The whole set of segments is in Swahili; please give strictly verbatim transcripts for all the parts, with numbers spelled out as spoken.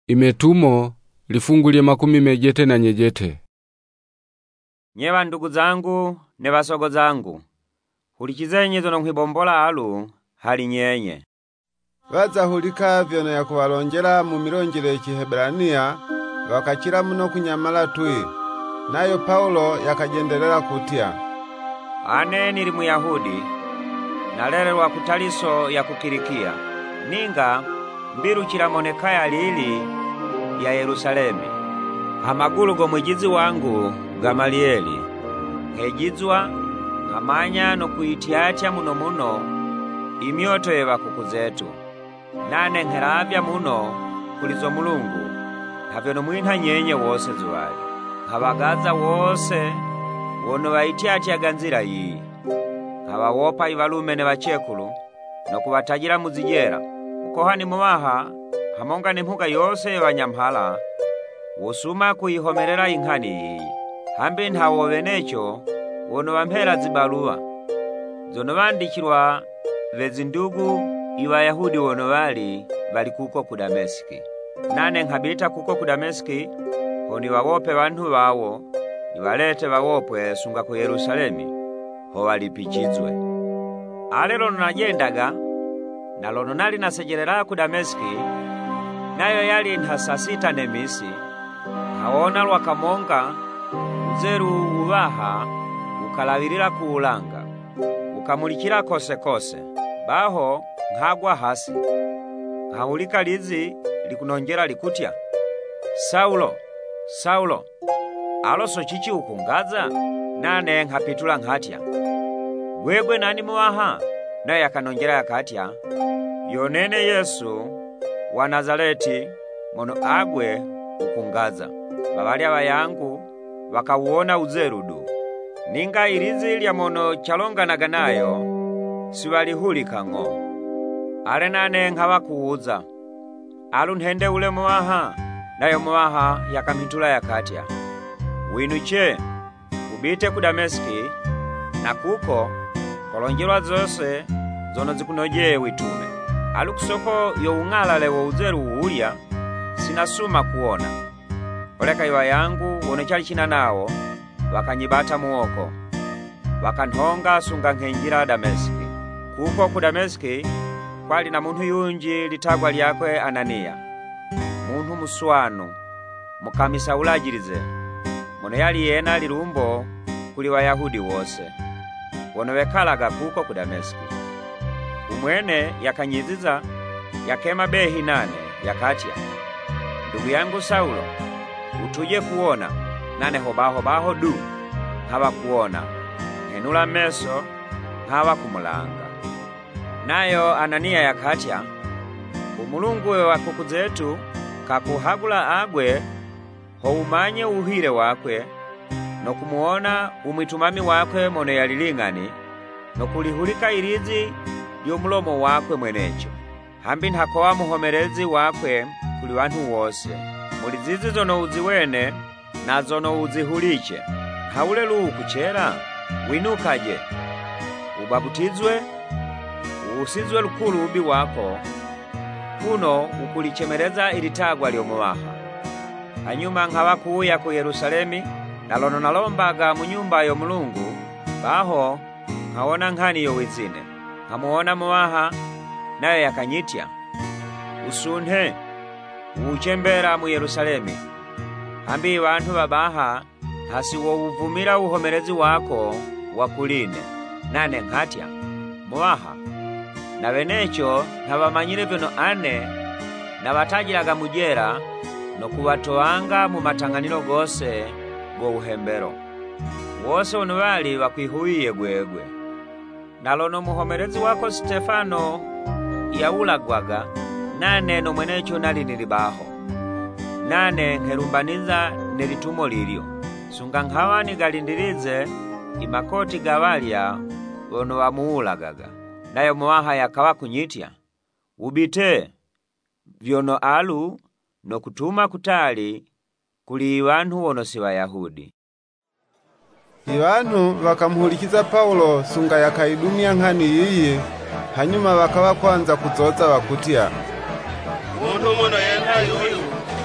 Imetumo lifungulie makumi mejete na nyejete. Nyewa ndugu zangu ne basogo zangu, hulikizenye zono mwibombola alu hali nyenye. Waza hulika vyono ya kuwalonjela mu milonjele Chihebrania wakachira muno kunyamala tui. Nayo Paulo yakajendelela kutia, ane nili Muyahudi nalelelwa kutaliso ya kukirikia, ninga mbirukira monekaya lili ya Yerusalemi. Amagulu go mwijizi wangu Gamalieli hejizwa nkamanya no kuitiacha muno muno imyoto ye bakuku zetu, nane nkeravya muno kulizo Mulungu havyono mwinha nyenye wose zuwali. Nkabagaza wose wono baitiachaga nzira iyi, nkabawopa ibalume ne bachekulu no kubatajira muzijera. Mukohani muwaha hamonga n'impuga yose y'abanyamhala wosuma kuyihomerera inkhani iyi. Hambi ntawo benecho wono bampera zibaluwa zono bandikirwa bezi ndugu ibayahudi wono bali bali kuko ku Dameski. Nane nkabita kuko ku Dameski honi bawope bantu bawo nibalete bawopwe sunga ku Yerusalemi ho balipichizwe. Alelo najendaga nalono nali nasejerera ku Dameski, nayo yali nta saa sita nemisi. Hawona lwakamonga uzeru ubaha ukalawirira kuulanga ukamulikira kose kose. Baho nkagwa hasi nkahulika lizi likunonjera likutya, Saulo, Saulo, aloso chichi ukungaza? Nane nkapitula nkatya, gwegwe nani muwaha? Naye akanonjera yakatya, yonene Yesu wa Nazareti mono agwe ukungaza. Babali abayangu wakawuona uzerudu, ninga ilizi lya mono chalonganaga nayo siwalihulika ng'o. Ale nane nkawakuuza, alu nhende ule muwaha? Nayo muwaha yakamitula yakatya, winuche ubite ku Dameski, na kuko kolonjelwa zose zono zikunojeye witume. Alu kusoko yo ung'alale wo uzeru uulya sinasuma kuona. Oleka iwa yangu wono chali china nawo wakanyibata muoko, wakanhonga sunga nkhenjira Dameski. Kuko ku Dameski kwali na muntu yunji litagwa lyakwe Anania, muntu muswanu mukamisa ulajirize mono yali yena lirumbo kuli Wayahudi wose wono wekalaga kuko ku Dameski. Umwene yakanyiziza yakema behi nane yakatya, ndugu yangu Saulo, utuje kuona? Nane hobaho baho du haba kuona, henula meso haba kumulanga. Nayo Anania yakatya, umulungu wa kuku zetu kakuhagula agwe ho umanye uhire wakwe no kumuona umwitumami wakwe mono yalilingani no kulihulika ilizi lyomulomo wakwe mwenecho. Hambi nhakowa muhomerezi wakwe kuli wantu wose. Muli zizi zono uziwene na zono uzihuliche. Haule luhu kuchera, winukaje, ubabutizwe, usizwe lukulu ubi wako, kuno ukulichemereza ilitagwa lyomuwaha. Hanyuma nkawakuuya ku Yerusalemi, nalono nalombaga mu nyumba yo Mulungu. Baho nkawona nkhani yo wizine, nkamuona muwaha, nayo yakanyitya, usunhe uchembera mu Yerusalemi. Hambi bantu babaha hasi wo uvumira uhomerezi wako wakuline. Nane nkatya, muwaha, na benecho ntabamanyire vyono ane nabatajiraga mujera no kubatoanga mu matanganiro gose go uhembero. Wose ono bali bakwihuiye gwegwe. Nalono muhomerezi wako Stefano yaulagwaga, nane no mwenecho nali nilibaho. Nane nkerumbaniza nelitumo lilyo, sunga nkhawa nigalindirize imakoti gawalya wono wamuulagaga. Nayo muwaha yakawa kunyitya, ubite vyono alu no kutuma kutali kuli iwantu wono si Wayahudi. Iwantu wakamuhulikiza Paulo sunga yakaidumia nkhani yiyi, hanyuma wakawa kwanza kuzoza wakutya, muntu muno yenta yuyu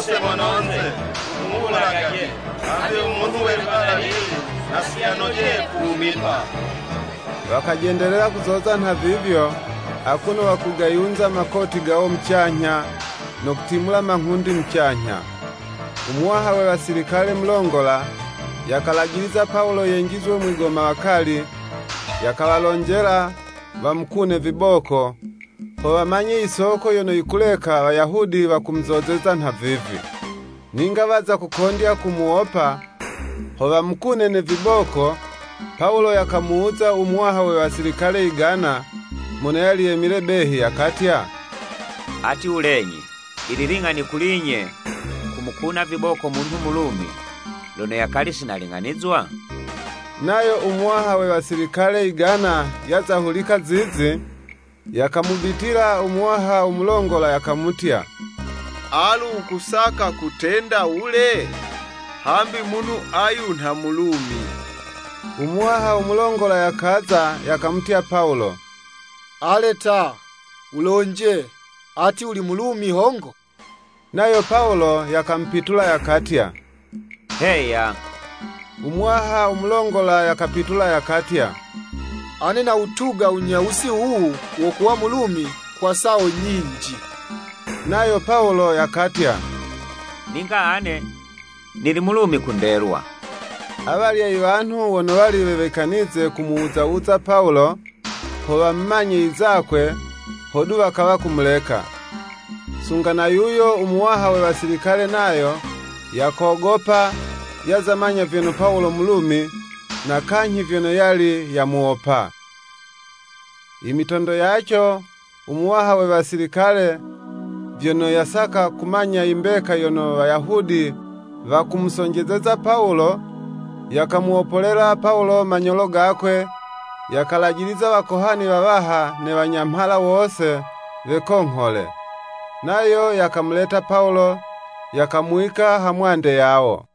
wose mononze kumulagaje ambe umuntu webala hili nasiyanojeye kuumipa. Wakajendelea kuzozana vivyo, akuno wakugayunza makoti gao mchanya no kutimula manhundi mchanya. Umuwaha we wasilikale mlongola yakalagiliza Paulo yengizwe mwigoma wakali, yakawalonjela wamkune viboko ho wamanye isoko yono ikuleka Wayahudi wakumzozeza nhavivi. Ninga waza kukondya kumuopa ho wamkune ne viboko, Paulo yakamuuza umuwaha we wasilikale igana muna yali yemile behi yakatya, ati ulenyi ililing'ani kulinye kumukuna viboko muntu mulumi lono yakali sinalinganizwa. Nayo umuwaha we wasilikale igana yazahulika zizi, yakamubitila umuwaha umulongola yakamutya, alu ukusaka kutenda ule hambi munu ayu nta mulumi. Umuwaha umulongola yakaza yakamutya Paulo, aleta ulonje ati uli mulumi hongo. Nayo Paulo yakampitula yakatya, heya. Umuwaha umulongola yakapitula yakatya, ane na utuga unyausi huu wokuwa mulumi kwa sao nyinji. Nayo Paulo yakatya, ninga ane nili mulumi kunderwa. Abalya iwantu wono wali bebekanize kumuuza uza Paulo ho bamanye izakwe hodu bakaba kumuleka. Sungana yuyo umuwaha we wasilikale nayo yakogopa yazamanya vyono Paulo mulumi na kanyi vyono yali yamuopa. Imitondo yacho umuwaha we wasilikale vyono yasaka kumanya imbeka yono Wayahudi vakumusonjezeza Paulo, yakamuopolela Paulo manyolo gakwe, yakalagiliza wakohani wabaha ne wanyamhala wose vekonghole. Nayo yakamuleta Paulo yakamuika hamwande yao.